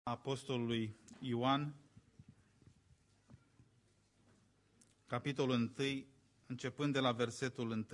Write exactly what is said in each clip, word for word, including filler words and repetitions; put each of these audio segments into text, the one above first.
Apostolului Ioan, capitolul unu, începând de la versetul unu.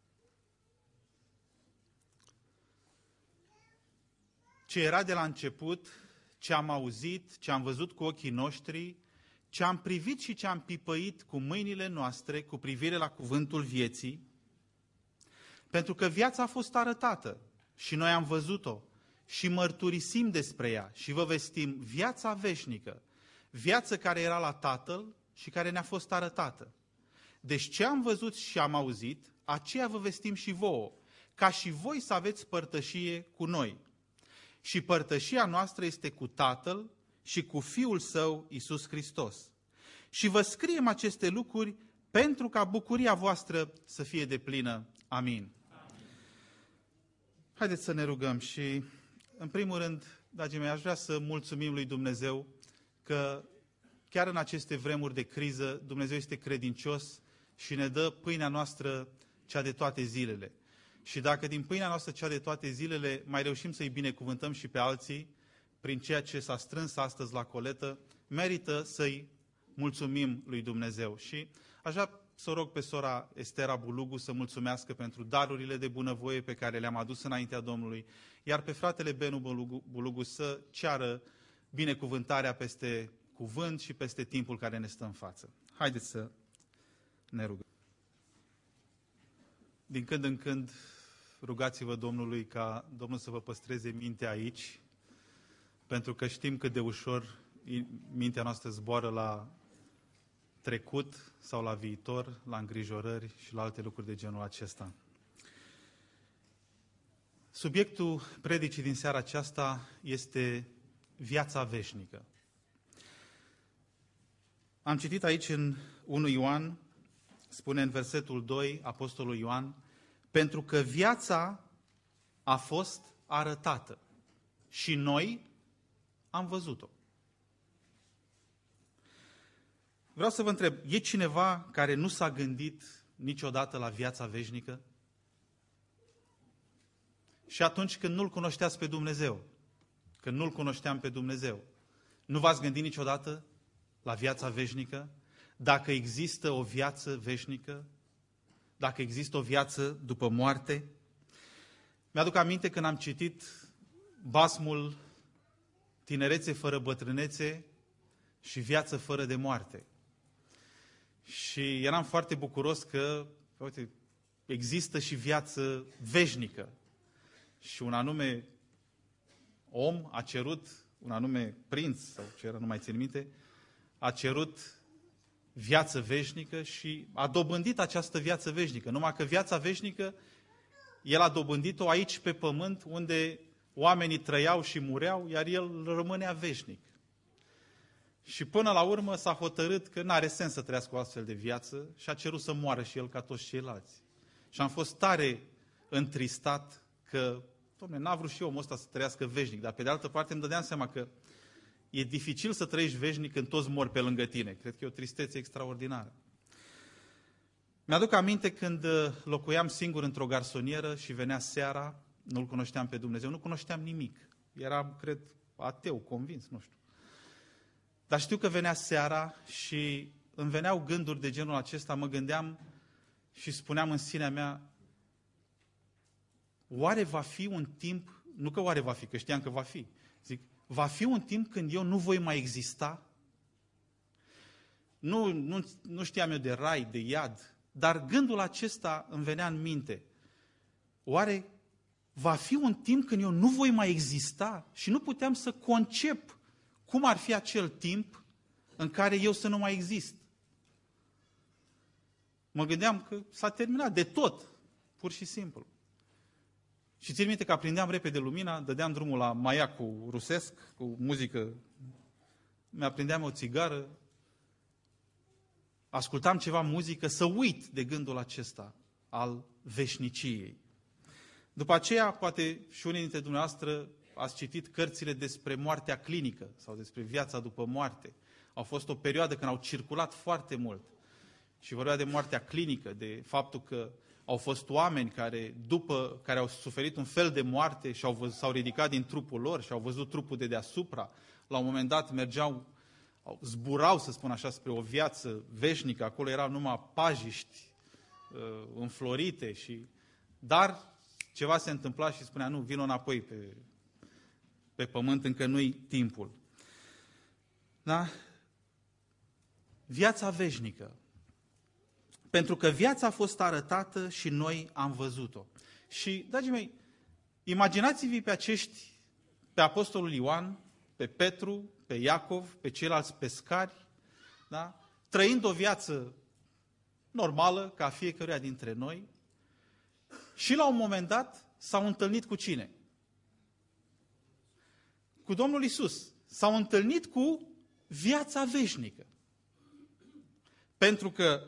Ce era de la început, ce am auzit, ce am văzut cu ochii noștri, ce am privit și ce am pipăit cu mâinile noastre cu privire la cuvântul vieții, pentru că viața a fost arătată și noi am văzut-o și mărturisim despre ea și vă vestim viața veșnică, viață care era la Tatăl și care ne-a fost arătată. Deci ce am văzut și am auzit, aceea vă vestim și vouă, ca și voi să aveți părtășie cu noi. Și părtășia noastră este cu Tatăl și cu Fiul Său, Iisus Hristos. Și vă scriem aceste lucruri pentru ca bucuria voastră să fie deplină. Amin. Amin. Haideți să ne rugăm și, în primul rând, dragii mei, aș vrea să mulțumim lui Dumnezeu că chiar în aceste vremuri de criză, Dumnezeu este credincios și ne dă pâinea noastră cea de toate zilele. Și dacă din pâinea noastră cea de toate zilele mai reușim să-i binecuvântăm și pe alții, prin ceea ce s-a strâns astăzi la coletă, merită să-i mulțumim lui Dumnezeu. Și aș vrea să rog pe sora Estera Bulugu să mulțumească pentru darurile de bunăvoie pe care le-am adus înaintea Domnului, iar pe fratele Benu Bulugu, Bulugu să ceară binecuvântarea peste cuvânt și peste timpul care ne stă în față. Haideți să ne rugăm. Din când în când rugați-vă Domnului ca Domnul să vă păstreze mintea aici, pentru că știm cât de ușor mintea noastră zboară la trecut sau la viitor, la îngrijorări și la alte lucruri de genul acesta. Subiectul predicii din seara aceasta este viața veșnică. Am citit aici în unu Ioan, spune în versetul doi, Apostolul Ioan, pentru că viața a fost arătată și noi am văzut-o. Vreau să vă întreb, e cineva care nu s-a gândit niciodată la viața veșnică? Și atunci când nu-L cunoșteați pe Dumnezeu, când nu-L cunoșteam pe Dumnezeu, nu v-ați gândit niciodată la viața veșnică? Dacă există o viață veșnică? Dacă există o viață după moarte? Mi-aduc aminte când am citit basmul Tinerețe fără bătrânețe și viață fără de moarte. Și eram foarte bucuros că, uite, există și viață veșnică. Și un anume om a cerut, un anume prinț, sau ce era, nu mai țin minte, a cerut viață veșnică și a dobândit această viață veșnică. Numai că viața veșnică, el a dobândit-o aici pe pământ, unde oamenii trăiau și mureau, iar el rămânea veșnic. Și până la urmă s-a hotărât că n-are sens să trăiască o astfel de viață și a cerut să moară și el ca toți ceilalți. Și am fost tare întristat că, dom'le, n-a vrut și omul ăsta să trăiască veșnic, dar pe de altă parte îmi dădeam seama că e dificil să trăiești veșnic când toți mor pe lângă tine. Cred că e o tristețe extraordinară. Mi-aduc aminte când locuiam singur într-o garsonieră și venea seara, nu-L cunoșteam pe Dumnezeu, nu cunoșteam nimic. Eram, cred, ateu, convins, nu știu. Dar știu că venea seara și îmi veneau gânduri de genul acesta, mă gândeam și spuneam în sinea mea, oare va fi un timp, nu că oare va fi, că știam că va fi, zic, va fi un timp când eu nu voi mai exista? Nu, nu, nu știam eu de rai, de iad, dar gândul acesta îmi venea în minte. Oare va fi un timp când eu nu voi mai exista? Și nu puteam să concep cum ar fi acel timp în care eu să nu mai exist. Mă gândeam că s-a terminat de tot, pur și simplu. Și țin minte că aprindeam repede lumina, dădeam drumul la maiacul rusesc, cu muzică, mi-aprindeam o țigară, ascultam ceva muzică, să uit de gândul acesta al veșniciei. După aceea, poate și unii dintre dumneavoastră ați citit cărțile despre moartea clinică sau despre viața după moarte. Au fost o perioadă când au circulat foarte mult și vorbea de moartea clinică, de faptul că au fost oameni care, după, care au suferit un fel de moarte și au văzut, s-au ridicat din trupul lor și au văzut trupul de deasupra, la un moment dat mergeau, zburau, să spun așa, spre o viață veșnică, acolo erau numai pajiști uh, înflorite, și, dar ceva se întâmpla și spunea, nu, vino înapoi pe, pe pământ, încă nu-i timpul. Da? Viața veșnică. Pentru că viața a fost arătată și noi am văzut-o. Și, dragii mei, imaginați-vi pe acești, pe apostolul Ioan, pe Petru, pe Iacov, pe ceilalți pescari, da? Trăind o viață normală, ca fiecăruia dintre noi, și la un moment dat s-au întâlnit cu cine? Cu Domnul Iisus. S-au întâlnit cu viața veșnică. Pentru că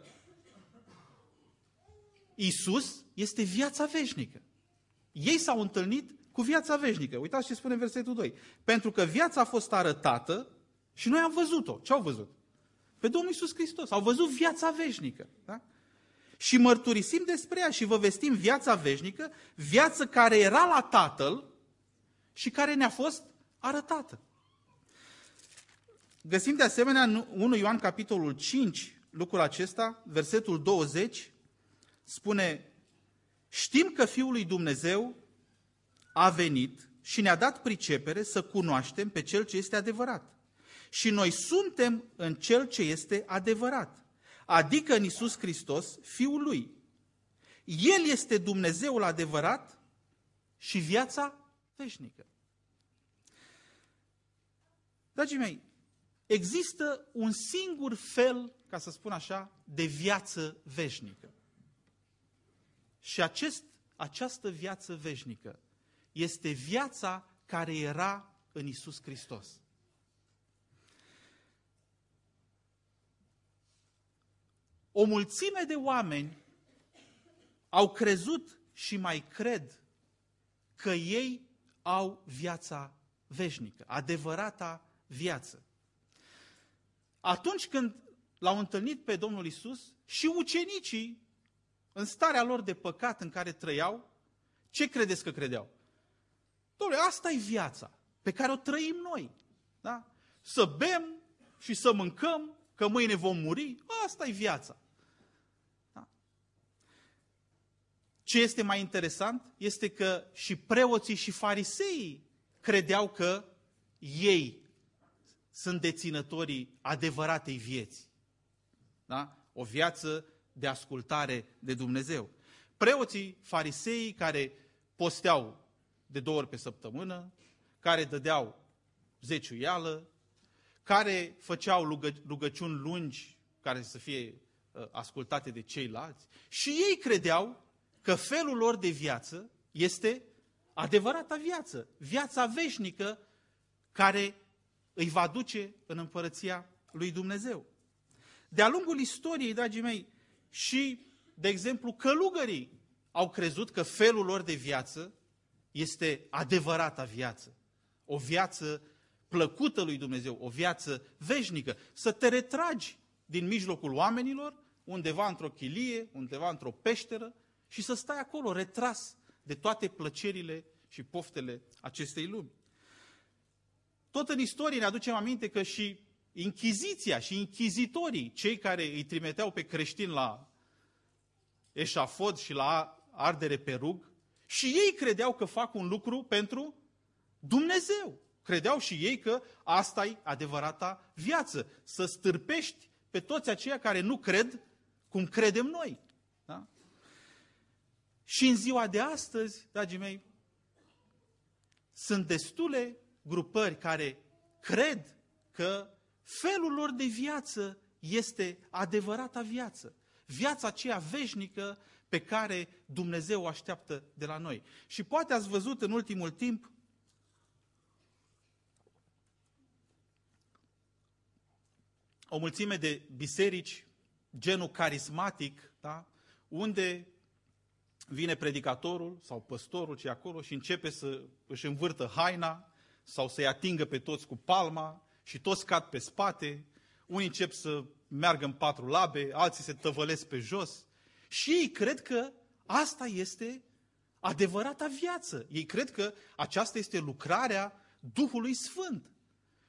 Iisus este viața veșnică. Ei s-au întâlnit cu viața veșnică. Uitați ce spune în versetul doi. Pentru că viața a fost arătată și noi am văzut-o. Ce au văzut? Pe Domnul Iisus Hristos. Au văzut viața veșnică. Da? Și mărturisim despre ea și vă vestim viața veșnică, viață care era la Tatăl și care ne-a fost arătată. Găsim de asemenea în unu Ioan capitolul cinci lucrul acesta, versetul douăzeci, spune: știm că Fiul lui Dumnezeu a venit și ne-a dat pricepere să cunoaștem pe Cel ce este adevărat. Și noi suntem în Cel ce este adevărat, adică în Iisus Hristos, Fiul Lui. El este Dumnezeul adevărat și viața veșnică. Dragii mei, există un singur fel, ca să spun așa, de viață veșnică. Și acest, această viață veșnică este viața care era în Iisus Hristos. O mulțime de oameni au crezut și mai cred că ei au viața veșnică, adevărata viață. Atunci când l-au întâlnit pe Domnul Iisus, și ucenicii, în starea lor de păcat în care trăiau, ce credeți că credeau? Dom'le, asta e viața pe care o trăim noi. Da? Să bem și să mâncăm, că mâine vom muri, asta e viața. Da? Ce este mai interesant este că și preoții și fariseii credeau că ei sunt deținătorii adevăratei vieți. Da? O viață de ascultare de Dumnezeu. Preoții, fariseii care posteau de două ori pe săptămână, care dădeau zeciuială, care făceau rugă, rugăciuni lungi care să fie uh, ascultate de ceilalți, și ei credeau că felul lor de viață este adevărata viață, viața veșnică care îi va duce în împărăția lui Dumnezeu. De-a lungul istoriei, dragii mei, și, de exemplu, călugării au crezut că felul lor de viață este adevărata viață. O viață plăcută lui Dumnezeu, o viață veșnică. Să te retragi din mijlocul oamenilor, undeva într-o chilie, undeva într-o peșteră, și să stai acolo retras de toate plăcerile și poftele acestei lumi. Tot în istorie ne aducem aminte că și Inchiziția și inchizitorii, cei care îi trimiteau pe creștini la eșafod și la ardere pe rug, și ei credeau că fac un lucru pentru Dumnezeu. Credeau și ei că asta e adevărata viață, să stârpești pe toți aceia care nu cred cum credem noi. Da? Și în ziua de astăzi, dragii mei, sunt destule grupări care cred că felul lor de viață este adevărata viață. Viața aceea veșnică pe care Dumnezeu o așteaptă de la noi. Și poate ați văzut în ultimul timp o mulțime de biserici, genul carismatic, da? Unde vine predicatorul sau păstorul ce acolo și începe să își învârtă haina sau să-i atingă pe toți cu palma și toți cad pe spate, unii încep să meargă în patru labe, alții se tăvălesc pe jos și ei cred că asta este adevărata viață. Ei cred că aceasta este lucrarea Duhului Sfânt.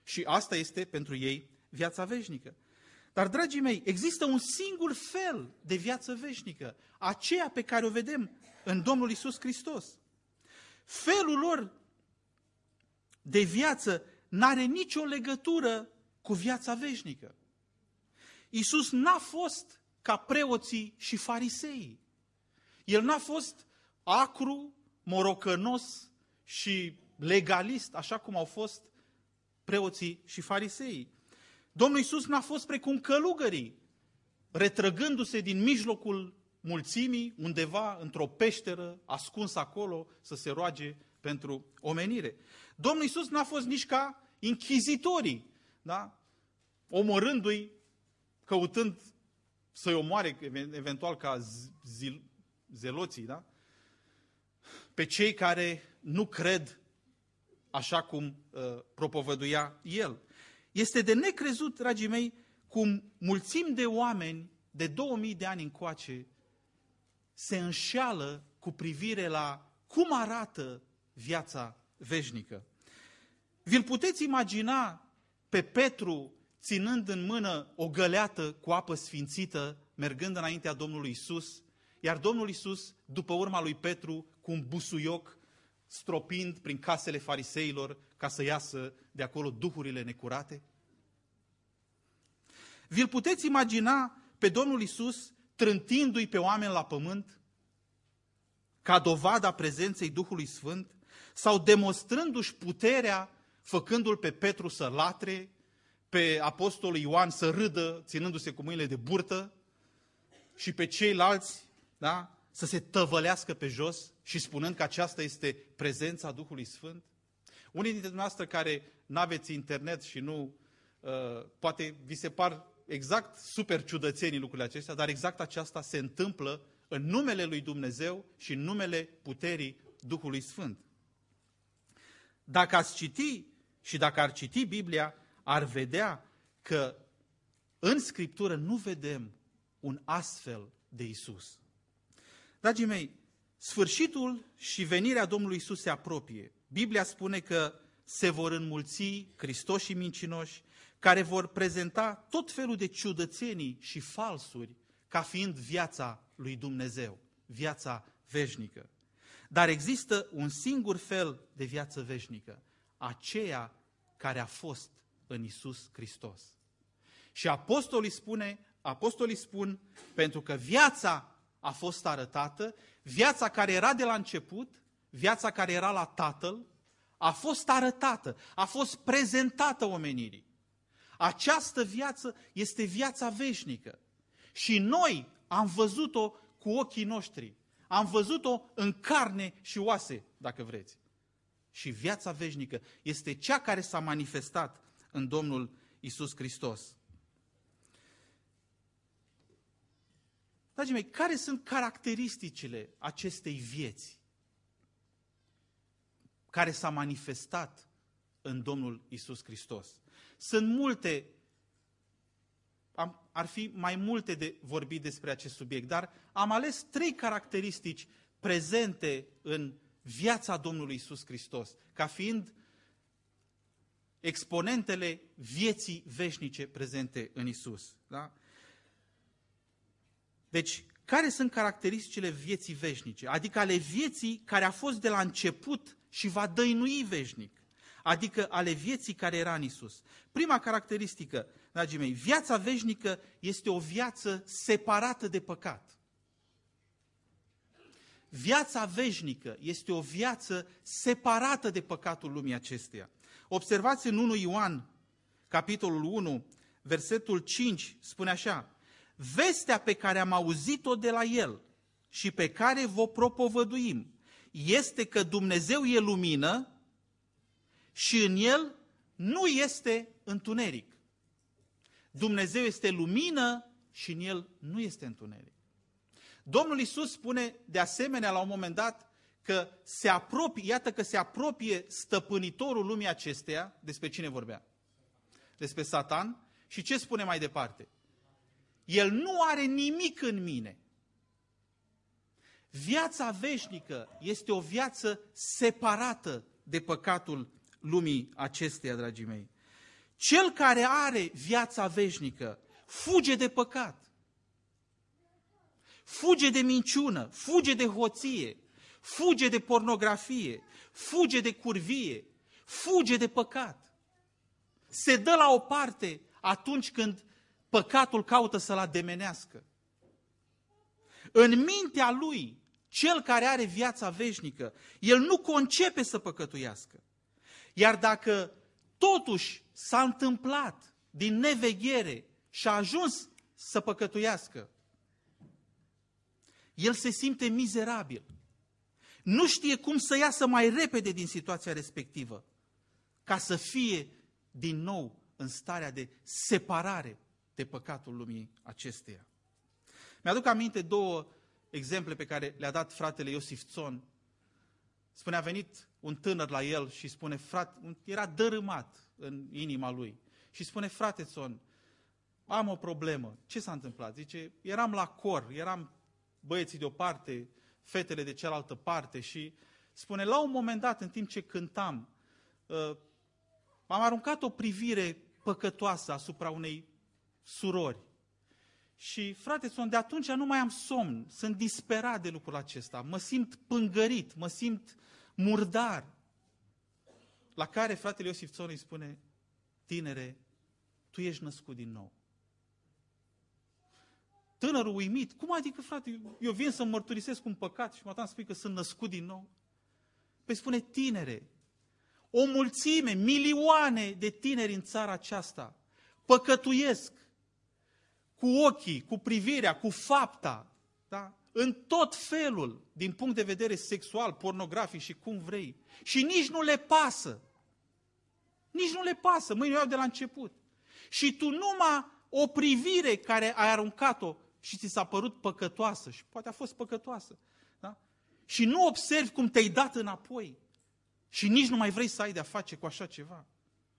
Și asta este pentru ei viața veșnică. Dar, dragii mei, există un singur fel de viață veșnică, aceea pe care o vedem în Domnul Iisus Hristos. Felul lor de viață n-are nicio legătură cu viața veșnică. Iisus n-a fost ca preoții și fariseii. El n-a fost acru, morocănos și legalist, așa cum au fost preoții și fariseii. Domnul Iisus n-a fost precum călugării, retrăgându-se din mijlocul mulțimii, undeva într-o peșteră, ascuns acolo, să se roage pentru omenire. Domnul Iisus n-a fost nici ca inchizitorii, da? Omorându-i, căutând să-i omoare, eventual ca zil, zeloții, da? Pe cei care nu cred așa cum uh, propovăduia El. Este de necrezut, dragii mei, cum mulțimi de oameni de două mii de ani încoace se înșeală cu privire la cum arată viața veșnică. Vi-l puteți imagina pe Petru ținând în mână o găleată cu apă sfințită, mergând înaintea Domnului Isus, iar Domnul Isus, după urma lui Petru, cu un busuioc, stropind prin casele fariseilor ca să iasă de acolo duhurile necurate? Vi-l puteți imagina pe Domnul Isus trântindu-i pe oameni la pământ ca dovada prezenței Duhului Sfânt sau demonstrându-și puterea, făcându-l pe Petru să latre, pe apostolul Ioan să râdă, ținându-se cu mâinile de burtă și pe ceilalți, da, să se tăvălească pe jos și spunând că aceasta este prezența Duhului Sfânt? Unii dintre dumneavoastră care n-aveți internet și nu, uh, poate vi se par exact super ciudățenii lucrurile acestea, dar exact aceasta se întâmplă în numele lui Dumnezeu și în numele puterii Duhului Sfânt. Dacă ați citi și dacă ar citi Biblia, ar vedea că în Scriptură nu vedem un astfel de Iisus. Dragii mei, sfârșitul și venirea Domnului Iisus se apropie. Biblia spune că se vor înmulți Hristoșii mincinoși, care vor prezenta tot felul de ciudățenii și falsuri ca fiind viața lui Dumnezeu, viața veșnică. Dar există un singur fel de viață veșnică, aceea care a fost în Iisus Hristos. Și apostolii spune, apostolii spun, pentru că viața a fost arătată, viața care era de la început, viața care era la Tatăl, a fost arătată, a fost prezentată omenirii. Această viață este viața veșnică. Și noi am văzut-o cu ochii noștri. Am văzut-o în carne și oase, dacă vreți. Și viața veșnică este cea care s-a manifestat în Domnul Iisus Hristos. Dragii mei, care sunt caracteristicile acestei vieți care s-a manifestat în Domnul Iisus Hristos? Sunt multe, am, ar fi mai multe de vorbit despre acest subiect, dar am ales trei caracteristici prezente în viața Domnului Iisus Hristos, ca fiind exponentele vieții veșnice prezente în Iisus. Da? Deci, care sunt caracteristicile vieții veșnice? Adică ale vieții care a fost de la început și va dăinui veșnic. Adică ale vieții care era în Iisus. Prima caracteristică, dragii mei, viața veșnică este o viață separată de păcat. Viața veșnică este o viață separată de păcatul lumii acesteia. Observați în unu Ioan, capitolul unu, versetul cinci, spune așa: vestea pe care am auzit-o de la El și pe care vă propovăduim este că Dumnezeu e lumină și în El nu este întuneric. Dumnezeu este lumină și în El nu este întuneric. Domnul Iisus spune de asemenea la un moment dat că se apropie, iată că se apropie stăpânitorul lumii acesteia. Despre cine vorbea? Despre Satan. Și ce spune mai departe? El nu are nimic în mine. Viața veșnică este o viață separată de păcatul lumii acesteia, dragii mei. Cel care are viața veșnică fuge de păcat, fuge de minciună, fuge de hoție, fuge de pornografie, fuge de curvie, fuge de păcat. Se dă la o parte atunci când păcatul caută să-l ademenească. În mintea lui, cel care are viața veșnică, el nu concepe să păcătuiască. Iar dacă totuși s-a întâmplat din neveghere și a ajuns să păcătuiască, el se simte mizerabil. Nu știe cum să iasă mai repede din situația respectivă, ca să fie din nou în starea de separare de păcatul lumii acesteia. Mi-aduc aminte două exemple pe care le-a dat fratele Iosif Țon. Spune, a venit un tânăr la el și spune, frate, era dărâmat în inima lui. Și spune, frate Țon, am o problemă. Ce s-a întâmplat? Zice, eram la cor, eram băieții de o parte, fetele de cealaltă parte și spune, la un moment dat, în timp ce cântam, uh, am aruncat o privire păcătoasă asupra unei surori. Și, frate Țon, de atunci nu mai am somn, sunt disperat de lucrul acesta, mă simt pângărit, mă simt murdar. La care fratele Iosif Țon îi spune, tinere, tu ești născut din nou. Tânărul uimit, cum adică, frate, eu vin să mărturisesc un păcat și mă am spui că sunt născut din nou? Păi spune, tinere, o mulțime, milioane de tineri în țara aceasta păcătuiesc cu ochii, cu privirea, cu fapta, da? În tot felul, din punct de vedere sexual, pornografic și cum vrei. Și nici nu le pasă. Nici nu le pasă, mâine o iau de la început. Și tu numai o privire care ai aruncat-o și ți s-a părut păcătoasă, și poate a fost păcătoasă, da? Și nu observi cum te-ai dat înapoi și nici nu mai vrei să ai de-a face cu așa ceva.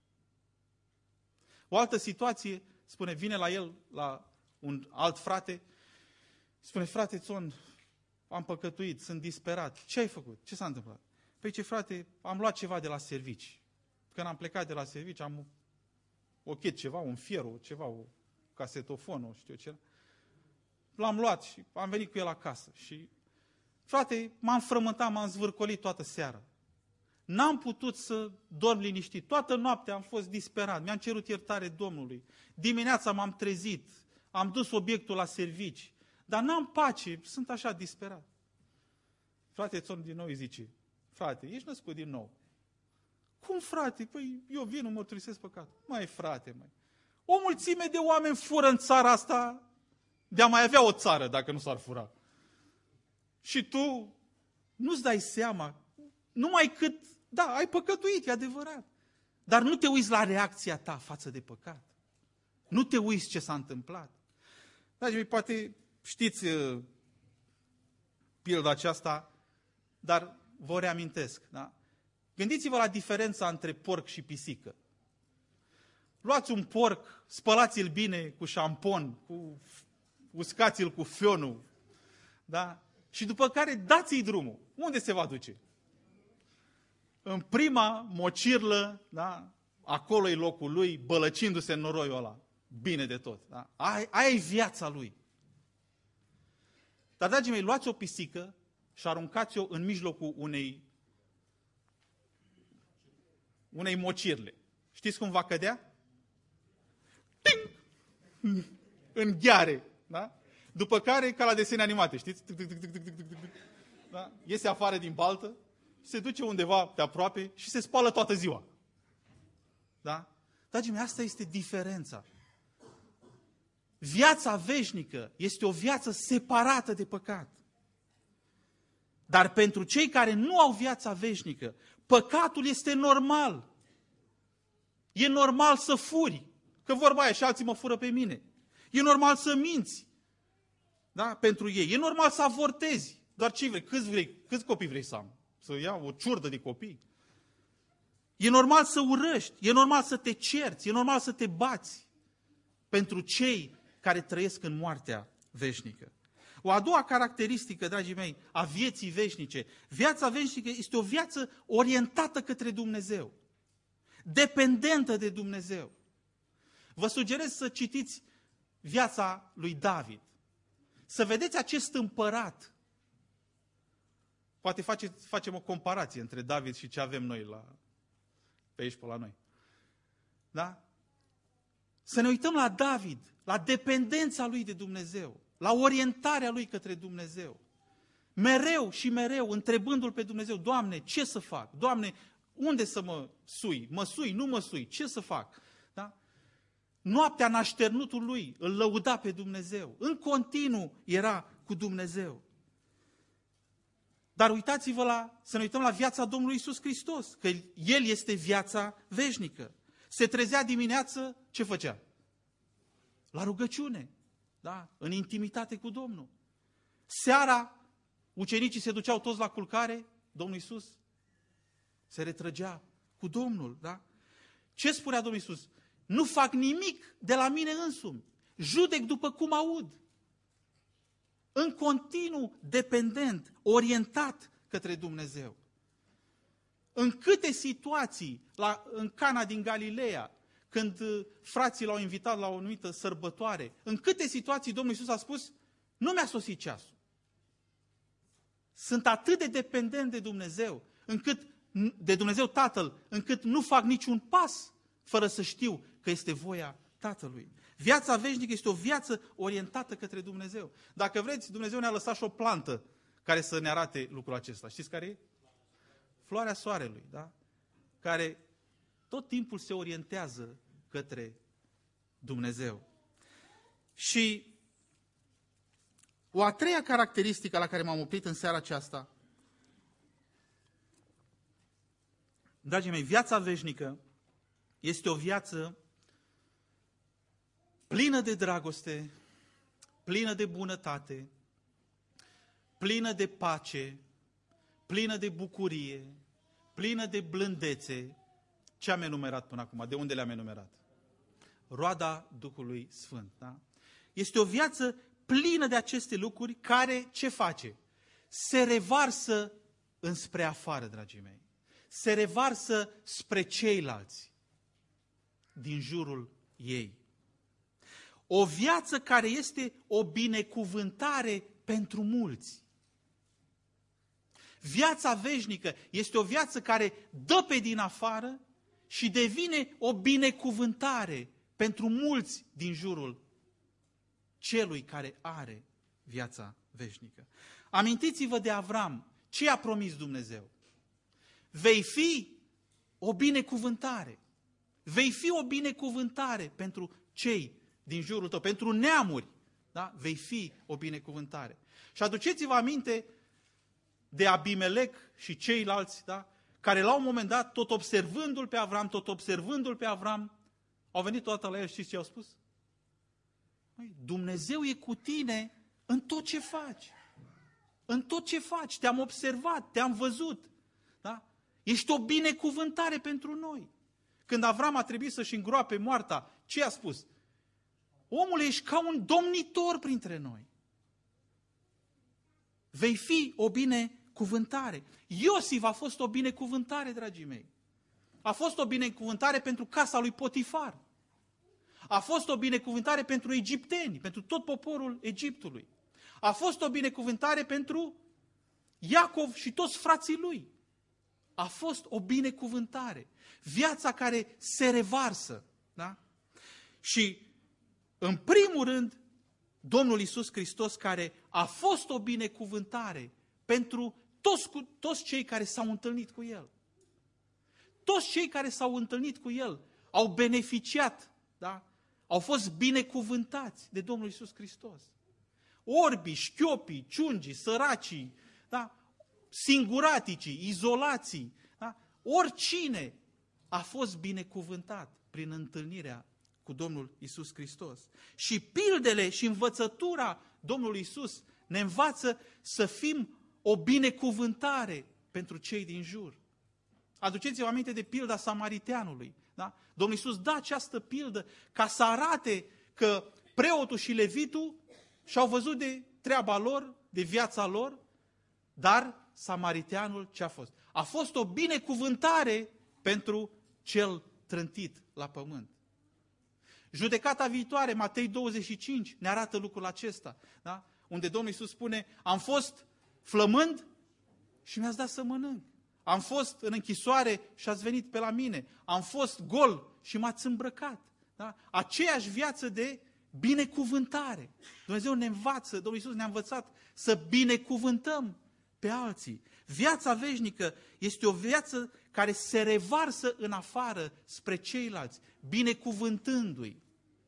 O altă situație, spune, vine la el, la un alt frate, spune, frate Țon, am păcătuit, sunt disperat. Ce ai făcut? Ce s-a întâmplat? Păi ce, frate, am luat ceva de la servici. Când am plecat de la servici, am ochet ceva, un fier, ceva, o casetofon, o știu ce. L-am luat și am venit cu el acasă. Și, frate, m-am frământat, m-am zvârcolit toată seara. N-am putut să dorm liniștit. Toată noaptea am fost disperat. Mi-am cerut iertare Domnului. Dimineața m-am trezit. Am dus obiectul la servici. Dar n-am pace. Sunt așa disperat. Frate Țon din nou îi zice, frate, ești născut din nou. Cum, frate? Păi eu vin, îmi mărturisesc păcatul. Mai frate, mai. O mulțime de oameni fură în țara asta de a mai avea o țară dacă nu s-ar fura. Și tu nu-ți dai seama, numai cât, da, ai păcătuit, e adevărat. Dar nu te uiți la reacția ta față de păcat. Nu te uiți ce s-a întâmplat. Dragii mei, poate știți uh, pilda aceasta, dar vă reamintesc, da? Gândiți-vă la diferența între porc și pisică. Luați un porc, spălați-l bine cu șampon, cu, uscați-l cu fionul, da? Și după care dați-i drumul. Unde se va duce? În prima mocirlă, da? Acolo e locul lui, bălăcindu-se în noroiul ăla. Bine de tot. Da? Aia e viața lui. Dar, dragii mei, luați o pisică și aruncați-o în mijlocul unei unei mocirle. Știți cum va cădea? Ting! În gheare. Da? După care, ca la desene animate, știți? Da? Iese afară din baltă, se duce undeva pe aproape și se spală toată ziua. Da? Dragii mei, asta este diferența. Viața veșnică este o viață separată de păcat. Dar pentru cei care nu au viața veșnică, păcatul este normal. E normal să furi, că vorba aia și alții mă fură pe mine. E normal să minți, da? Pentru ei. E normal să avortezi. Doar ce vrei? Câți vrei? Câți copii vrei să am? Să iau o ciurdă de copii? E normal să urăști, e normal să te cerți, e normal să te bați pentru cei care trăiesc în moartea veșnică. O a doua caracteristică, dragii mei, a vieții veșnice. Viața veșnică este o viață orientată către Dumnezeu, dependentă de Dumnezeu. Vă sugerez să citiți viața lui David. Să vedeți acest împărat. Poate face, facem o comparație între David și ce avem noi la, pe aici, pe la noi. Da? Să ne uităm la David, la dependența lui de Dumnezeu, la orientarea lui către Dumnezeu. Mereu și mereu întrebându-L pe Dumnezeu, Doamne, ce să fac? Doamne, unde să mă sui? Mă sui, nu mă sui, ce să fac? Da? Noaptea în așternutul lui îl lăuda pe Dumnezeu. În continuu era cu Dumnezeu. Dar uitați-vă la, să ne uităm la viața Domnului Iisus Hristos, că El este viața veșnică. Se trezea dimineață, ce făcea? La rugăciune, da? În intimitate cu Domnul. Seara, ucenicii se duceau toți la culcare, Domnul Iisus se retrăgea cu Domnul, da? Ce spunea Domnul Iisus? Nu fac nimic de la mine însumi, judec după cum aud. În continuu dependent, orientat către Dumnezeu. În câte situații, la, în Cana din Galileea, când frații l-au invitat la o anumită sărbătoare, în câte situații Domnul Iisus a spus, nu mi-a sosit ceasul. Sunt atât de dependent de Dumnezeu, încât, de Dumnezeu Tatăl, încât nu fac niciun pas fără să știu că este voia Tatălui. Viața veșnică este o viață orientată către Dumnezeu. Dacă vreți, Dumnezeu ne-a lăsat și o plantă care să ne arate lucrul acesta. Știți care e? Floarea soarelui, da? Care tot timpul se orientează către Dumnezeu. Și o a treia caracteristică la care m-am oprit în seara aceasta, dragii mei, viața veșnică este o viață plină de dragoste, plină de bunătate, plină de pace, plină de bucurie, plină de blândețe. Ce am enumerat până acum? De unde le-am enumerat? Roada Duhului Sfânt. Da? Este o viață plină de aceste lucruri care ce face? Se revarsă înspre afară, dragii mei. Se revarsă spre ceilalți din jurul ei. O viață care este o binecuvântare pentru mulți. Viața veșnică este o viață care dă pe din afară și devine o binecuvântare pentru mulți din jurul celui care are viața veșnică. Amintiți-vă de Avram. Ce a promis Dumnezeu? Vei fi o binecuvântare. Vei fi o binecuvântare pentru cei din jurul tău, pentru neamuri. Da? Vei fi o binecuvântare. Și aduceți-vă aminte de Abimelec și ceilalți, da? Care la un moment dat, tot observându-l pe Avram, tot observându-l pe Avram, au venit toată la el, știți ce au spus? Măi, Dumnezeu e cu tine în tot ce faci. În tot ce faci. Te-am observat, te-am văzut. Da? Ești o binecuvântare pentru noi. Când Avram a trebuit să-și îngroape moarta, ce a spus? Omule, ești ca un domnitor printre noi. Vei fi o binecuvântare. Iosif a fost o binecuvântare, dragii mei. A fost o binecuvântare pentru casa lui Potifar. A fost o binecuvântare pentru egipteni, pentru tot poporul Egiptului. A fost o binecuvântare pentru Iacov și toți frații lui. A fost o binecuvântare. Viața care se revarsă. Da? Și, în primul rând, Domnul Iisus Hristos, care a fost o binecuvântare pentru toți, toți cei care s-au întâlnit cu El. Toți cei care s-au întâlnit cu El au beneficiat, da? Au fost binecuvântați de Domnul Iisus Hristos. Orbii, șchiopii, ciungii, săracii, da? Singuraticii, izolații, da? Oricine a fost binecuvântat prin întâlnirea cu Domnul Iisus Hristos. Și pildele și învățătura Domnului Iisus ne învață să fim o binecuvântare pentru cei din jur. Aduceți-vă aminte de pilda samariteanului. Da? Domnul Iisus dă această pildă ca să arate că preotul și levitul și-au văzut de treaba lor, de viața lor, dar samariteanul ce a fost? A fost o binecuvântare pentru cel trântit la pământ. Judecata viitoare, Matei douăzeci și cinci, ne arată lucrul acesta. Da? Unde Domnul Iisus spune, am fost flămând și mi-ați dat să mănânc. Am fost în închisoare și ați venit pe la mine. Am fost gol și m-ați îmbrăcat. Da? Aceeași viață de binecuvântare. Dumnezeu ne învață, Domnul Iisus ne-a învățat să binecuvântăm pe alții. Viața veșnică este o viață care se revarsă în afară spre ceilalți, binecuvântându-i.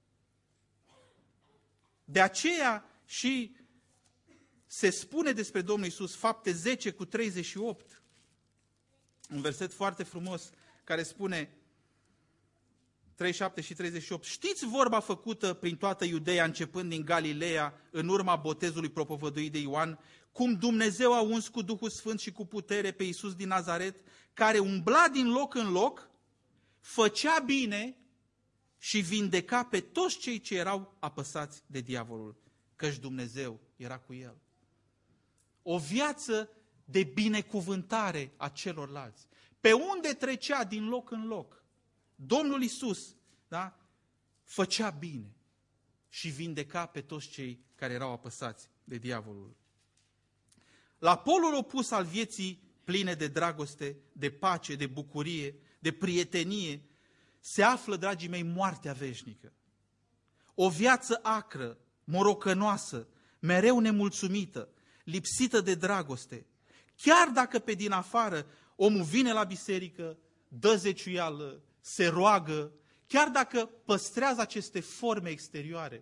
De aceea și se spune despre Domnul Iisus, Fapte zece cu treizeci și opt, un verset foarte frumos care spune, treizeci și șapte și treizeci și opt, știți vorba făcută prin toată Iudeea, începând din Galileea, în urma botezului propovăduit de Ioan, cum Dumnezeu a uns cu Duhul Sfânt și cu putere pe Iisus din Nazaret, care umbla din loc în loc, făcea bine și vindeca pe toți cei ce erau apăsați de diavolul, căci Dumnezeu era cu el. O viață de binecuvântare a celorlalți. Pe unde trecea din loc în loc, Domnul Iisus, da, făcea bine și vindeca pe toți cei care erau apăsați de diavolul. La polul opus al vieții pline de dragoste, de pace, de bucurie, de prietenie, se află, dragii mei, moartea veșnică. O viață acră, morocănoasă, mereu nemulțumită, lipsită de dragoste. Chiar dacă pe din afară omul vine la biserică, dă zeciuială, se roagă, chiar dacă păstrează aceste forme exterioare,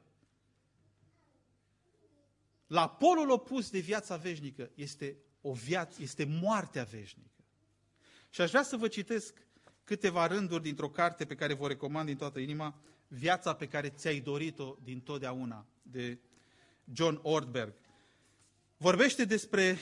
la polul opus de viața veșnică este o viață, este moartea veșnică. Și aș vrea să vă citesc câteva rânduri dintr-o carte pe care vă recomand din toată inima, Viața pe care ți-ai dorit-o din totdeauna, de John Ortberg. Vorbește despre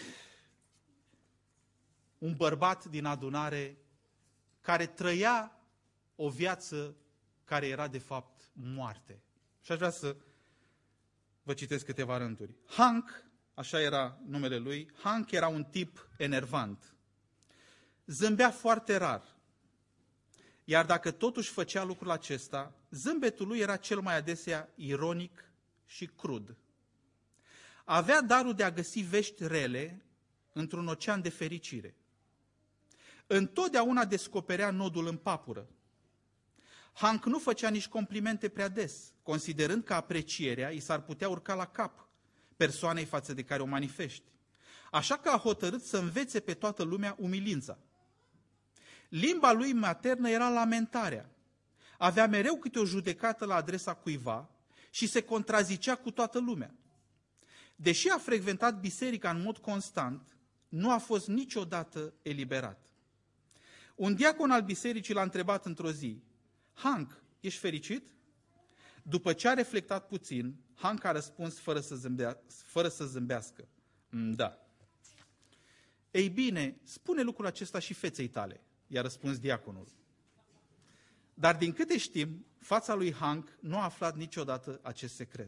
un bărbat din adunare care trăia o viață care era de fapt moarte. Și aș vrea să vă citesc câteva rânduri. Hank, așa era numele lui, Hank era un tip enervant. Zâmbea foarte rar. Iar dacă totuși făcea lucrul acesta, zâmbetul lui era cel mai adesea ironic și crud. Avea darul de a găsi vești rele într-un ocean de fericire. Întotdeauna descoperea nodul în papură. Hank nu făcea nici complimente prea des, considerând că aprecierea îi s-ar putea urca la cap persoanei față de care o manifesti. Așa că a hotărât să învețe pe toată lumea umilința. Limba lui maternă era lamentarea. Avea mereu câte o judecată la adresa cuiva și se contrazicea cu toată lumea. Deși a frecventat biserica în mod constant, nu a fost niciodată eliberat. Un diacon al bisericii l-a întrebat într-o zi: Hank, ești fericit? După ce a reflectat puțin, Hank a răspuns fără să, zâmbea, fără să zâmbească: da. Ei bine, spune lucrul acesta și feței tale, i-a răspuns diaconul. Dar din câte știm, fața lui Hank nu a aflat niciodată acest secret.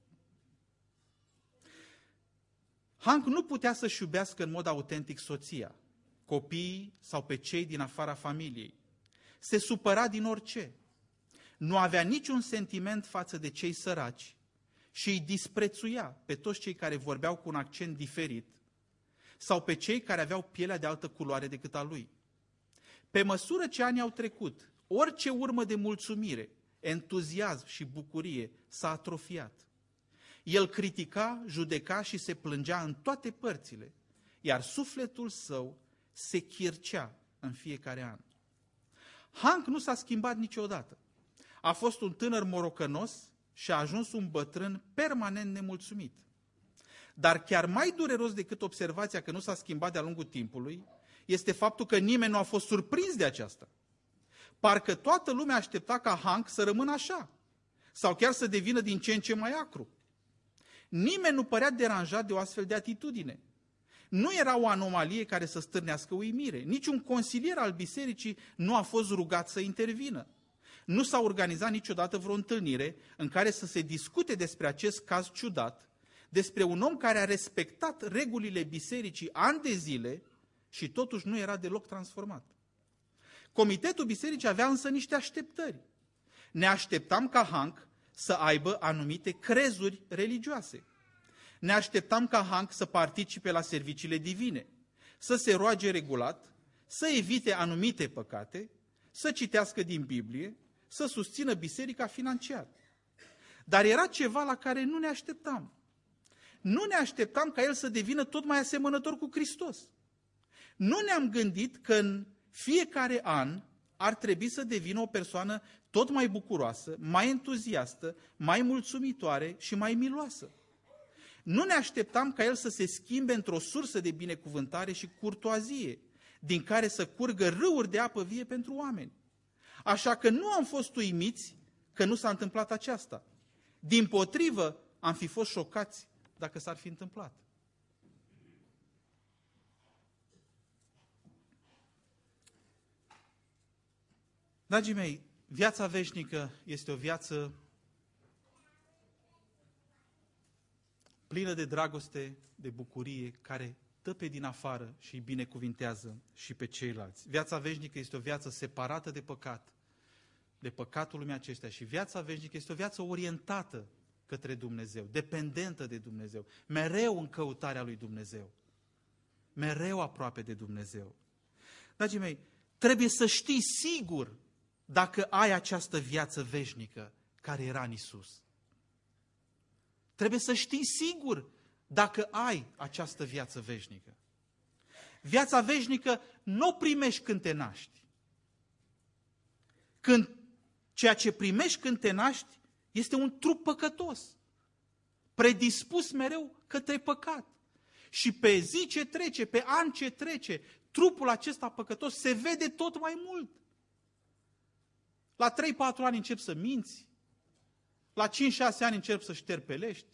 Hank nu putea să-și iubească în mod autentic soția, copiii sau pe cei din afara familiei. Se supăra din orice. Nu avea niciun sentiment față de cei săraci și îi disprețuia pe toți cei care vorbeau cu un accent diferit sau pe cei care aveau pielea de altă culoare decât a lui. Pe măsură ce anii au trecut, orice urmă de mulțumire, entuziasm și bucurie s-a atrofiat. El critica, judeca și se plângea în toate părțile, iar sufletul său se chircea în fiecare an. Hank nu s-a schimbat niciodată. A fost un tânăr morocănos și a ajuns un bătrân permanent nemulțumit. Dar chiar mai dureros decât observația că nu s-a schimbat de-a lungul timpului, este faptul că nimeni nu a fost surprins de aceasta. Parcă toată lumea aștepta ca Hank să rămână așa, sau chiar să devină din ce în ce mai acru. Nimeni nu părea deranjat de o astfel de atitudine. Nu era o anomalie care să stârnească uimire. Niciun consilier al bisericii nu a fost rugat să intervină. Nu s-a organizat niciodată vreo întâlnire în care să se discute despre acest caz ciudat, despre un om care a respectat regulile bisericii ani de zile și totuși nu era deloc transformat. Comitetul bisericii avea însă niște așteptări. Ne așteptam ca Hank să aibă anumite crezuri religioase. Ne așteptam ca Hank să participe la serviciile divine, să se roage regulat, să evite anumite păcate, să citească din Biblie, să susțină biserica financiar. Dar era ceva la care nu ne așteptam. Nu ne așteptam ca el să devină tot mai asemănător cu Hristos. Nu ne-am gândit că în fiecare an ar trebui să devină o persoană tot mai bucuroasă, mai entuziastă, mai mulțumitoare și mai miloasă. Nu ne așteptam ca el să se schimbe într-o sursă de binecuvântare și curtoazie, din care să curgă râuri de apă vie pentru oameni. Așa că nu am fost uimiți că nu s-a întâmplat aceasta. Dimpotrivă, am fi fost șocați dacă s-ar fi întâmplat. Dragii mei, viața veșnică este o viață plină de dragoste, de bucurie, care dă pe din afară și îi binecuvintează și pe ceilalți. Viața veșnică este o viață separată de păcat, de păcatul lumii acestea, și viața veșnică este o viață orientată către Dumnezeu, dependentă de Dumnezeu, mereu în căutarea lui Dumnezeu, mereu aproape de Dumnezeu. Dragii mei, trebuie să știi sigur dacă ai această viață veșnică care era în Iisus. Trebuie să știi sigur dacă ai această viață veșnică. Viața veșnică nu o primești când te naști. Când ceea ce primești când te naști este un trup păcătos, predispus mereu către păcat. Și pe zi ce trece, pe an ce trece, trupul acesta păcătos se vede tot mai mult. La trei patru ani începi să minți, la cinci șase ani începi să șterpelești,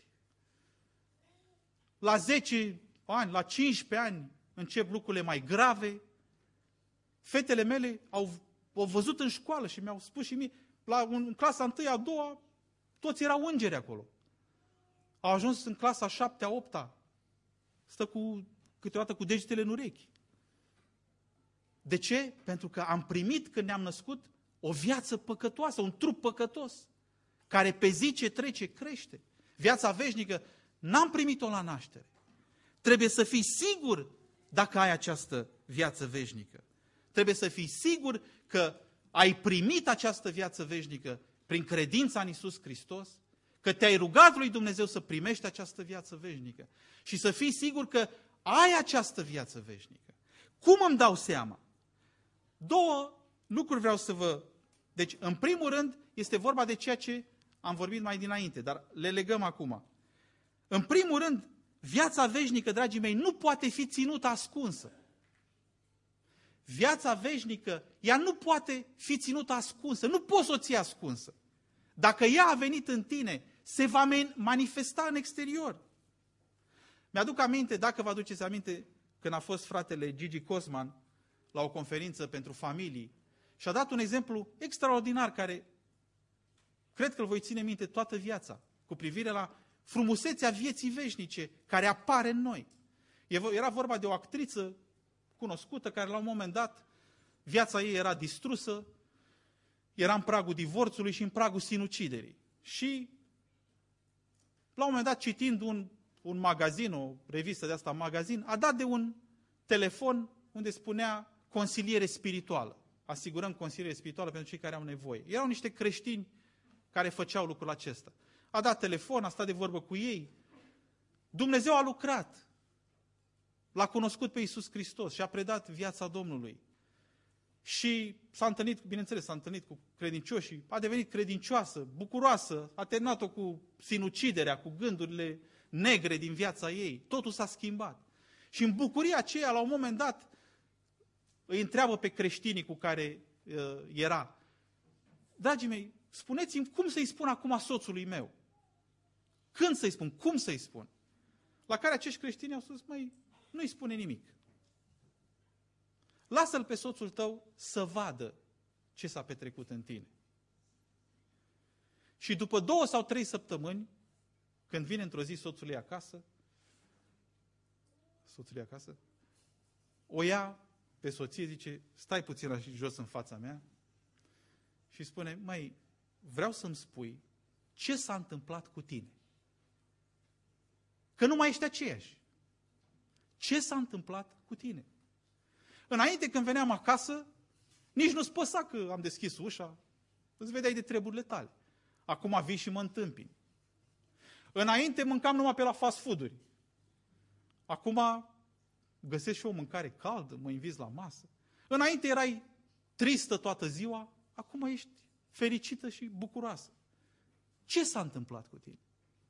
la zece ani, la cincisprezece ani încep lucrurile mai grave. Fetele mele au, au văzut în școală și mi-au spus și mie, la, în clasa întâia, a doua, toți erau îngeri acolo. Au ajuns în clasa a șaptea, a opta, stă cu, câteodată cu degetele în urechi. De ce? Pentru că am primit când ne-am născut o viață păcătoasă, un trup păcătos, care pe zi ce trece crește. Viața veșnică n-am primit-o la naștere. Trebuie să fii sigur dacă ai această viață veșnică. Trebuie să fii sigur că ai primit această viață veșnică prin credința în Iisus Hristos, că te-ai rugat lui Dumnezeu să primești această viață veșnică și să fii sigur că ai această viață veșnică. Cum îmi dau seama? Două lucruri vreau să vă... Deci, în primul rând, este vorba de ceea ce am vorbit mai dinainte, dar le legăm acum. În primul rând, viața veșnică, dragii mei, nu poate fi ținută ascunsă. Viața veșnică, ea nu poate fi ținută ascunsă, nu poți să o ții ascunsă. Dacă ea a venit în tine, se va manifesta în exterior. Mi-aduc aminte, dacă vă aduceți aminte, când a fost fratele Gigi Cosman la o conferință pentru familii și a dat un exemplu extraordinar care cred că îl voi ține minte toată viața, cu privire la frumusețea vieții veșnice care apare în noi. Era vorba de o actriță cunoscută care la un moment dat viața ei era distrusă, era în pragul divorțului și în pragul sinuciderii. Și la un moment dat, citind un, un magazin, o revistă de asta, magazin, a dat de un telefon unde spunea consiliere spirituală. Asigurăm consiliere spirituală pentru cei care au nevoie. Erau niște creștini care făceau lucrul acesta. A dat telefon, a stat de vorbă cu ei. Dumnezeu a lucrat. L-a cunoscut pe Iisus Hristos și a predat viața Domnului. Și s-a întâlnit, bineînțeles, s-a întâlnit cu credincioșii, a devenit credincioasă, bucuroasă, a terminat-o cu sinuciderea, cu gândurile negre din viața ei. Totul s-a schimbat. Și în bucuria aceea, la un moment dat, îi întreabă pe creștinii cu care uh, era: dragii mei, spuneți-mi cum să-i spun acum soțului meu. Când să-i spun? Cum să-i spun? La care acești creștini au spus: măi, nu-i spune nimic. Lasă-l pe soțul tău să vadă ce s-a petrecut în tine. Și după două sau trei săptămâni, când vine într-o zi soțul ei acasă, soțul ei acasă, o ia pe soție, zice: stai puțin așa jos în fața mea, și spune: măi, vreau să-mi spui ce s-a întâmplat cu tine. Că nu mai ești aceeași. Ce s-a întâmplat cu tine? Înainte, când veneam acasă, nici nu-ți păsa că am deschis ușa, îți vedeai de treburile tale. Acum vii și mă întâmpini. Înainte mâncam numai pe la fast food-uri. Acum găsesc și o mâncare caldă, mă inviți la masă. Înainte erai tristă toată ziua, acum ești fericită și bucuroasă. Ce s-a întâmplat cu tine?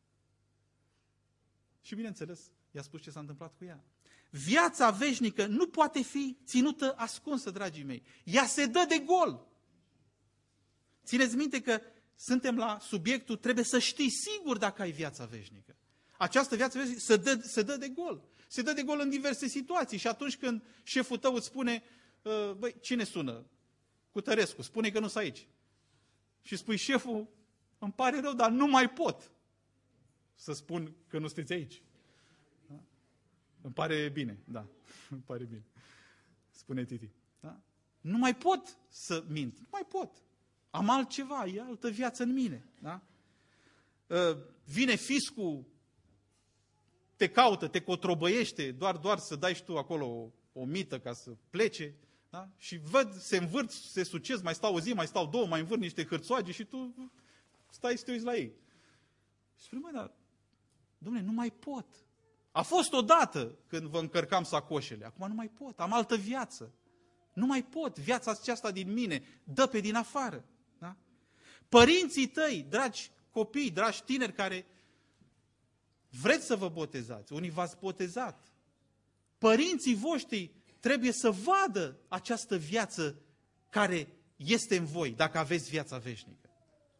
Și bineînțeles, i-a spus ce s-a întâmplat cu ea. Viața veșnică nu poate fi ținută ascunsă, dragii mei. Ea se dă de gol. Țineți minte că suntem la subiectul, trebuie să știi sigur dacă ai viața veșnică. Această viață veșnică se dă, se dă de gol. Se dă de gol în diverse situații și atunci când șeful tău îți spune, băi, cine sună? Cutărescu, spune că nu sunt aici. Și spui, șeful, îmi pare rău, dar nu mai pot să spun că nu sunteți aici. Da? Îmi pare bine, da, îmi pare bine. Spune Titi. Da? Nu mai pot să mint, nu mai pot. Am altceva, e altă viață în mine. Da? Vine fiscul, te caută, te cotrobăiește, doar, doar să dai și tu acolo o, o mită ca să plece. Da? Și văd, se învârt, se sucesc, mai stau o zi, mai stau două, mai învârt niște hârțoage și tu stai să te uiți la ei. Și spune, măi, dar, Dom'le, nu mai pot. A fost odată când vă încărcam sacoșele, acum nu mai pot, am altă viață. Nu mai pot, viața aceasta din mine dă pe din afară. Da? Părinții tăi, dragi copii, dragi tineri care vreți să vă botezați, unii v-ați botezat, părinții voștri trebuie să vadă această viață care este în voi, dacă aveți viața veșnică.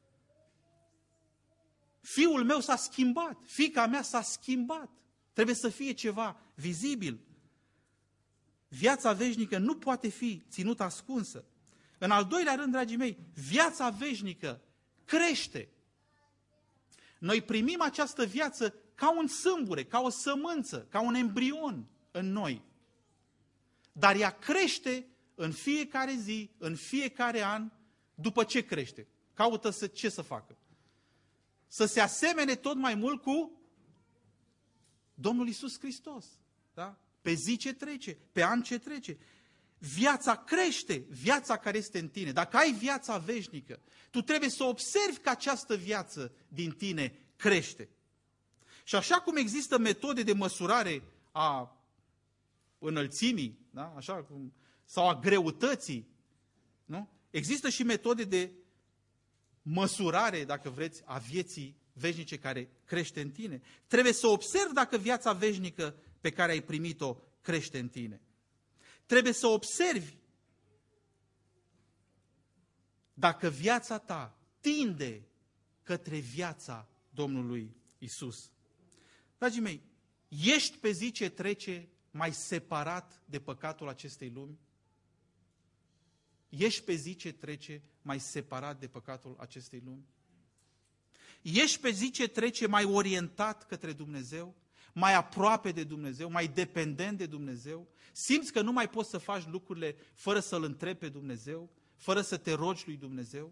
Fiul meu s-a schimbat, fiica mea s-a schimbat. Trebuie să fie ceva vizibil. Viața veșnică nu poate fi ținută ascunsă. În al doilea rând, dragii mei, viața veșnică crește. Noi primim această viață ca un sâmbure, ca o sămânță, ca un embrion în noi. Dar ea crește în fiecare zi, în fiecare an, după ce crește. Caută să, ce să facă? Să se asemene tot mai mult cu Domnul Iisus Hristos. Da? Pe zi ce trece, pe an ce trece. Viața crește, viața care este în tine. Dacă ai viața veșnică, tu trebuie să observi că această viață din tine crește. Și așa cum există metode de măsurare a înălțimii, da? Așa cum, sau a greutății, nu? Există și metode de măsurare, dacă vreți, a vieții veșnice care crește în tine. Trebuie să observi dacă viața veșnică pe care ai primit-o crește în tine. Trebuie să observi dacă viața ta tinde către viața Domnului Isus. Dragii mei, ești pe zi ce trece mai separat de păcatul acestei lumi? Ești pe zi ce trece mai separat de păcatul acestei lumi? Ești pe zi ce trece mai orientat către Dumnezeu? Mai aproape de Dumnezeu? Mai dependent de Dumnezeu? Simți că nu mai poți să faci lucrurile fără să-L întrebi pe Dumnezeu? Fără să te rogi lui Dumnezeu?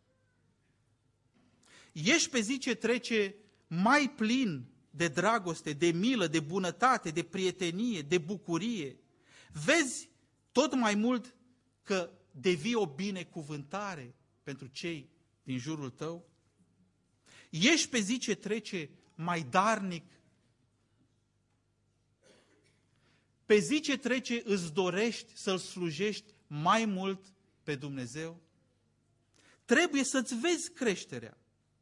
Ești pe zi ce trece mai plin de dragoste, de milă, de bunătate, de prietenie, de bucurie? Vezi tot mai mult că devii o binecuvântare pentru cei din jurul tău? Ești pe zi ce trece mai darnic? Pe zi ce trece îți dorești să-L slujești mai mult pe Dumnezeu? Trebuie să-ți vezi creșterea.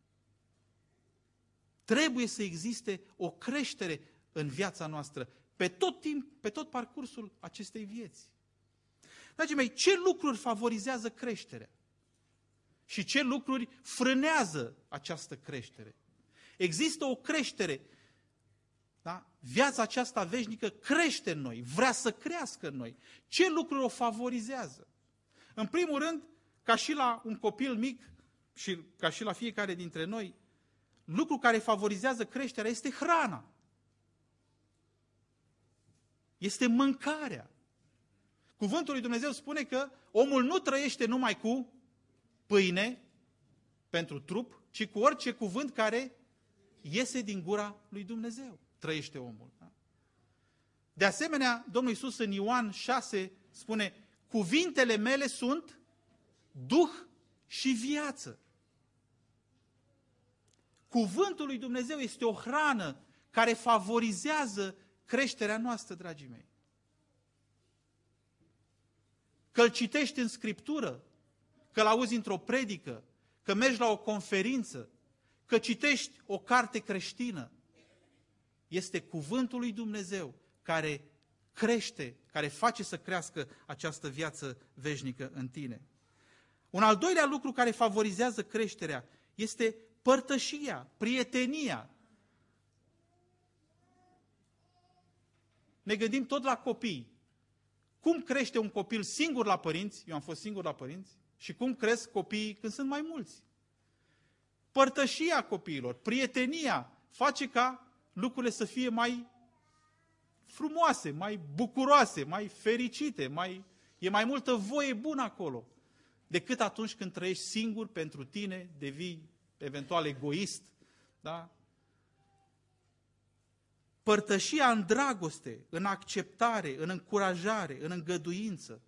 Trebuie să existe o creștere în viața noastră, pe tot timp, pe tot parcursul acestei vieți. Dragii mei, ce lucruri favorizează creșterea? Și ce lucruri frânează această creștere? Există o creștere, da? Viața aceasta veșnică crește în noi, vrea să crească în noi. Ce lucruri o favorizează? În primul rând, ca și la un copil mic și ca și la fiecare dintre noi, lucru care favorizează creșterea este hrana. Este mâncarea. Cuvântul lui Dumnezeu spune că omul nu trăiește numai cu pâine, pentru trup, ci cu orice cuvânt care iese din gura lui Dumnezeu. Trăiește omul. Da? De asemenea, Domnul Iisus în Ioan șase spune, cuvintele mele sunt duh și viață. Cuvântul lui Dumnezeu este o hrană care favorizează creșterea noastră, dragii mei. Că îl citești în Scriptură, că îl auzi într-o predică, că mergi la o conferință, că citești o carte creștină. Este cuvântul lui Dumnezeu care crește, care face să crească această viață veșnică în tine. Un al doilea lucru care favorizează creșterea este părtășia, prietenia. Ne gândim tot la copii. Cum crește un copil singur la părinți? Eu am fost singur la părinți. Și cum cresc copiii când sunt mai mulți? Părtășia copiilor, prietenia, face ca lucrurile să fie mai frumoase, mai bucuroase, mai fericite, mai, e mai multă voie bună acolo, decât atunci când trăiești singur pentru tine, devii eventual egoist. Da? Părtășia în dragoste, în acceptare, în încurajare, în îngăduință,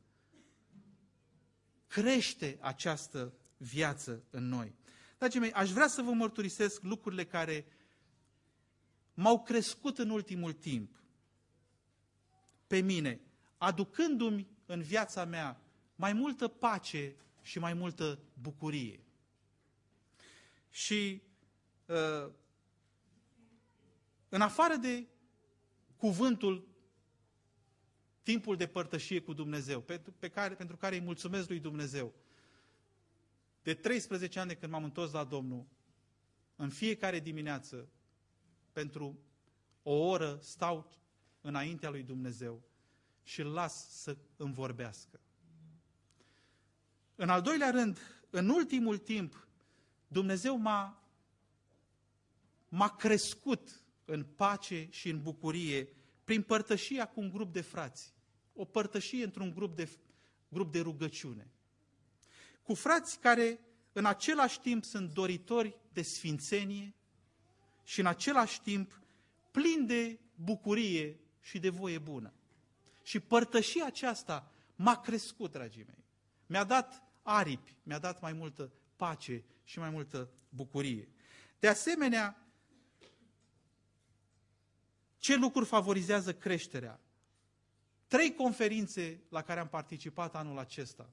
crește această viață în noi. Dragii mei, aș vrea să vă mărturisesc lucrurile care m-au crescut în ultimul timp pe mine, aducându-mi în viața mea mai multă pace și mai multă bucurie. Și uh, în afară de cuvântul, timpul de părtășie cu Dumnezeu, pe, pe care, pentru care îi mulțumesc lui Dumnezeu, de treisprezece ani de când m-am întors la Domnul, în fiecare dimineață, pentru o oră, stau înaintea lui Dumnezeu și îl las să îmi vorbească. În al doilea rând, în ultimul timp, Dumnezeu m-a, m-a crescut în pace și în bucurie prin părtășia cu un grup de frați. O părtășie într-un grup de, grup de rugăciune. Cu frați care în același timp sunt doritori de sfințenie și în același timp plini de bucurie și de voie bună. Și părtășia aceasta m-a crescut, dragii mei. Mi-a dat aripi, mi-a dat mai multă pace și mai multă bucurie. De asemenea, ce lucruri favorizează creșterea? Trei conferințe la care am participat anul acesta.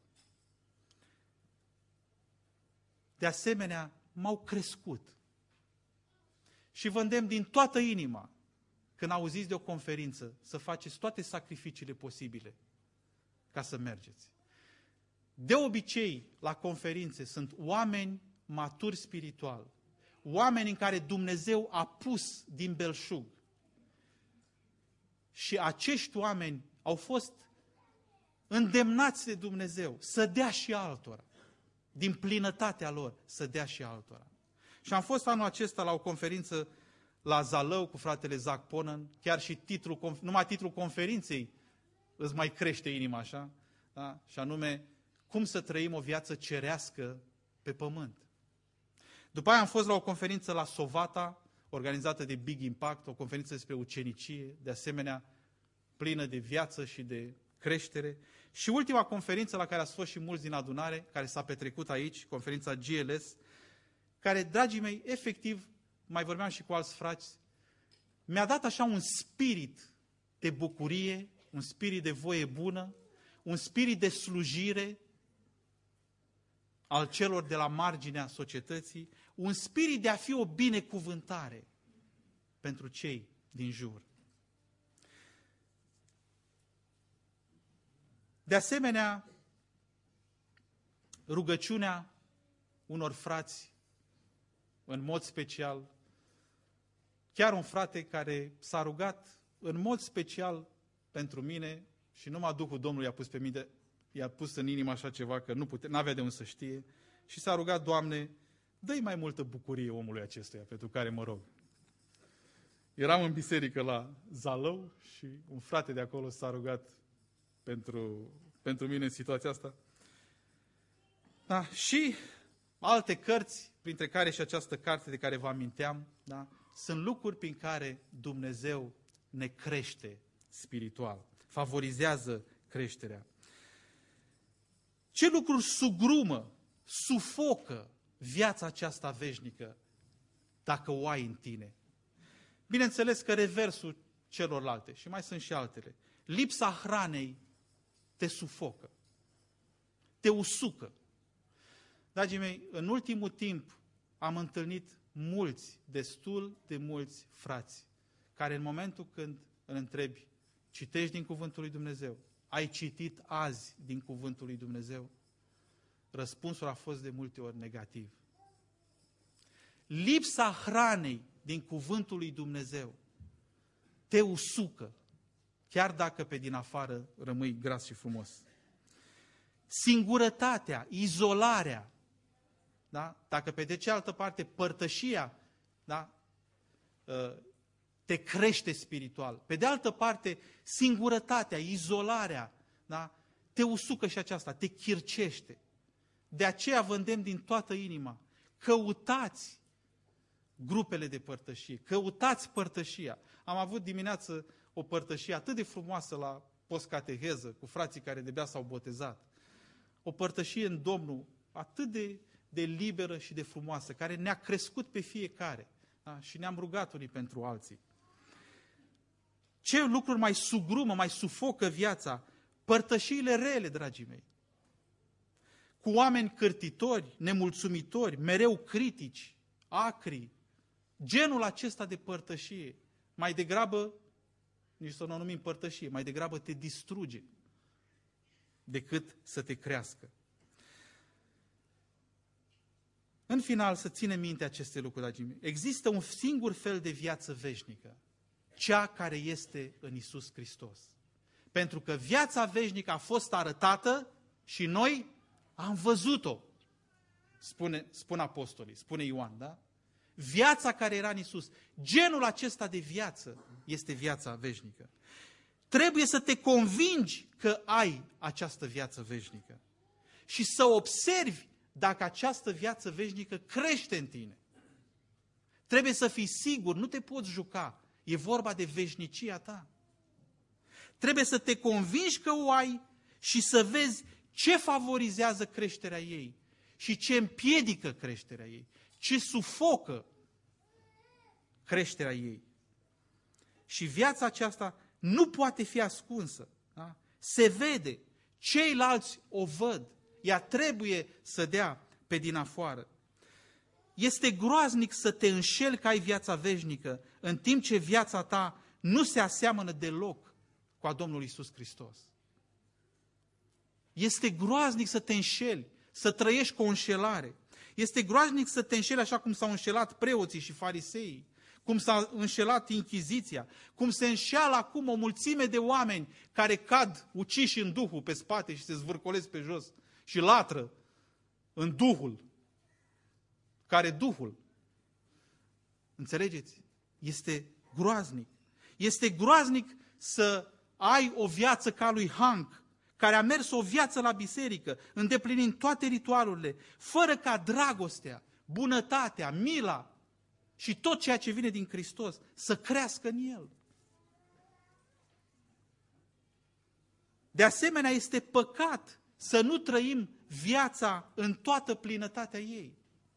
De asemenea, m-au crescut. Și vă îndemn din toată inima, când auziți de o conferință, să faceți toate sacrificiile posibile ca să mergeți. De obicei, la conferințe sunt oameni maturi spiritual, oameni în care Dumnezeu a pus din belșug. Și acești oameni au fost îndemnați de Dumnezeu să dea și altora, din plinătatea lor, să dea și altora. Și am fost anul acesta la o conferință la Zalău cu fratele Zac Ponan, chiar și titlul, numai titlul conferinței îți mai crește inima, așa, da? Și anume, cum să trăim o viață cerească pe pământ. După aia am fost la o conferință la Sovata, organizată de Big Impact, o conferință despre ucenicie, de asemenea plină de viață și de creștere. Și ultima conferință la care ați fost și mulți din adunare, care s-a petrecut aici, conferința G L S, care, dragii mei, efectiv, mai vorbeam și cu alți frați, mi-a dat așa un spirit de bucurie, un spirit de voie bună, un spirit de slujire al celor de la marginea societății, un spirit de a fi o binecuvântare pentru cei din jur. De asemenea, rugăciunea unor frați, în mod special, chiar un frate care s-a rugat în mod special pentru mine și numai Duhul Domnului i-a pus pe mine, i-a pus în inimă așa ceva că nu putea, n-avea de unde să știe și s-a rugat, Doamne, dă-i mai multă bucurie omului acestuia pentru care mă rog. Eram în biserică la Zalău și un frate de acolo s-a rugat pentru, pentru mine în situația asta. Da, și alte cărți printre care și această carte de care vă aminteam, da? Sunt lucruri prin care Dumnezeu ne crește spiritual, favorizează creșterea. Ce lucruri sugrumă, sufocă viața aceasta veșnică dacă o ai în tine? Bineînțeles că reversul celorlalte, și mai sunt și altele. Lipsa hranei te sufocă, te usucă. Dragii mei, în ultimul timp am întâlnit mulți, destul de mulți frați, care în momentul când îl întrebi, citești din Cuvântul lui Dumnezeu, ai citit azi din Cuvântul lui Dumnezeu? Răspunsul a fost de multe ori negativ. Lipsa hranei din Cuvântul lui Dumnezeu te usucă, chiar dacă pe din afară rămâi gras și frumos. Singurătatea, izolarea, da? Dacă pe de cealaltă parte părtășia, da? Te crește spiritual. Pe de altă parte, singurătatea, izolarea, da? Te usucă și aceasta, te chircește. De aceea vă îndemn din toată inima, căutați grupele de părtășie, căutați părtășia. Am avut dimineață o părtășie atât de frumoasă la postcateheză, cu frații care de-abia s-au botezat. O părtășie în Domnul atât de, de liberă și de frumoasă, care ne-a crescut pe fiecare, da? Și ne-am rugat unii pentru alții. Ce lucruri mai sugrumă, mai sufocă viața? Părtășiile rele, dragii mei. Cu oameni cârtitori, nemulțumitori, mereu critici, acri. Genul acesta de părtășie, mai degrabă, nici să nu o numim părtășie, mai degrabă te distruge decât să te crească. În final, să ținem minte aceste lucruri, dragii mei. Există un singur fel de viață veșnică, cea care este în Iisus Hristos. Pentru că viața veșnică a fost arătată și noi am văzut-o, spune, spun apostolii, spune Ioan, da? Viața care era în Iisus, genul acesta de viață este viața veșnică. Trebuie să te convingi că ai această viață veșnică și să observi dacă această viață veșnică crește în tine. Trebuie să fii sigur, nu te poți juca, e vorba de veșnicia ta. Trebuie să te convingi că o ai și să vezi ce favorizează creșterea ei și ce împiedică creșterea ei, ce sufocă creșterea ei. Și viața aceasta nu poate fi ascunsă. Da? Se vede, ceilalți o văd, ea trebuie să dea pe din afară. Este groaznic să te înșeli că ai viața veșnică, în timp ce viața ta nu se aseamănă deloc cu a Domnului Iisus Hristos. Este groaznic să te înșeli, să trăiești cu o înșelare. Este groaznic să te înșeli așa cum s-au înșelat preoții și fariseii, cum s-a înșelat Inchiziția, cum se înșeală acum o mulțime de oameni care cad uciși în Duhul pe spate și se zvârcolesc pe jos și latră în Duhul, care Duhul. Înțelegeți? Este groaznic. Este groaznic să ai o viață ca lui Hanc, care a mers o viață la biserică, îndeplinind toate ritualurile, fără ca dragostea, bunătatea, mila și tot ceea ce vine din Hristos să crească în el. De asemenea, este păcat să nu trăim viața în toată plinătatea ei.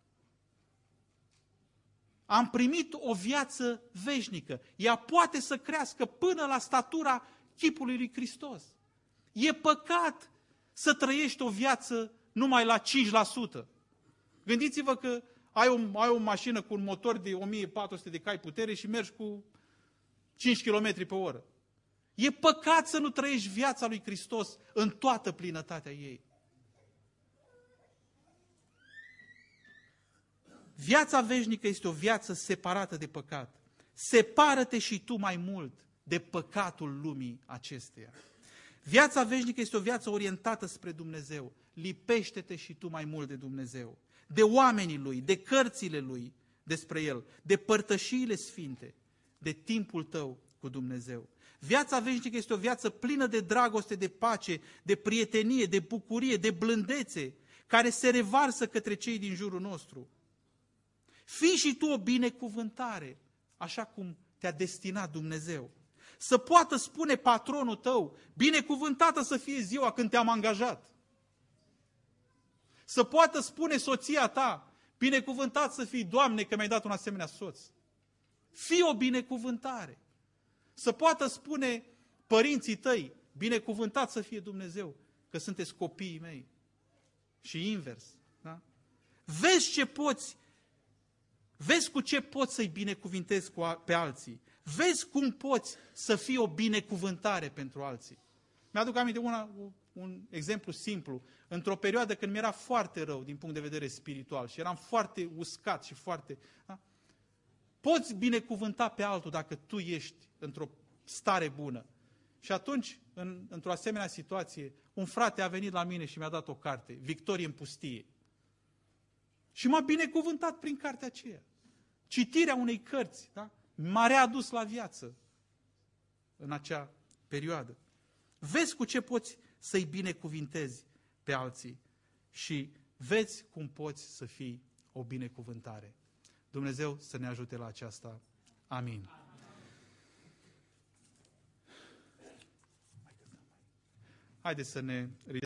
Am primit o viață veșnică. Ea poate să crească până la statura chipului lui Hristos. E păcat să trăiești o viață numai la cinci la sută. Gândiți-vă că ai o, ai o mașină cu un motor de o mie patru sute de cai putere și mergi cu cinci kilometri pe oră. E păcat să nu trăiești viața lui Hristos în toată plinătatea ei. Viața veșnică este o viață separată de păcat. Separă-te și tu mai mult de păcatul lumii acesteia. Viața veșnică este o viață orientată spre Dumnezeu. Lipește-te și tu mai mult de Dumnezeu, de oamenii Lui, de cărțile Lui despre El, de părtășiile sfinte, de timpul tău cu Dumnezeu. Viața veșnică este o viață plină de dragoste, de pace, de prietenie, de bucurie, de blândețe, care se revarsă către cei din jurul nostru. Fii și tu o binecuvântare, așa cum te-a destinat Dumnezeu. Să poată spune patronul tău, binecuvântată să fie ziua când te-am angajat. Să poată spune soția ta, binecuvântat să fii, Doamne, că mi-ai dat un asemenea soț. Fii o binecuvântare. Să poată spune părinții tăi, binecuvântat să fie Dumnezeu, că sunteți copiii mei. Și invers. Da? Vezi ce poți, vezi cu ce poți să-i binecuvintezi pe alții. Vezi cum poți să fii o binecuvântare pentru alții. Mi-aduc aminte una, un exemplu simplu. Într-o perioadă când mi-era foarte rău din punct de vedere spiritual și eram foarte uscat și foarte... Da? Poți binecuvânta pe altul dacă tu ești într-o stare bună. Și atunci, în, într-o asemenea situație, un frate a venit la mine și mi-a dat o carte, Victorie în pustie. Și m-a binecuvântat prin cartea aceea. Citirea unei cărți, da? M-a readus la viață în acea perioadă. Vezi cu ce poți să-i binecuvintezi pe alții și vezi cum poți să fii o binecuvântare. Dumnezeu să ne ajute la aceasta. Amin. Haideți să ne ridicăm.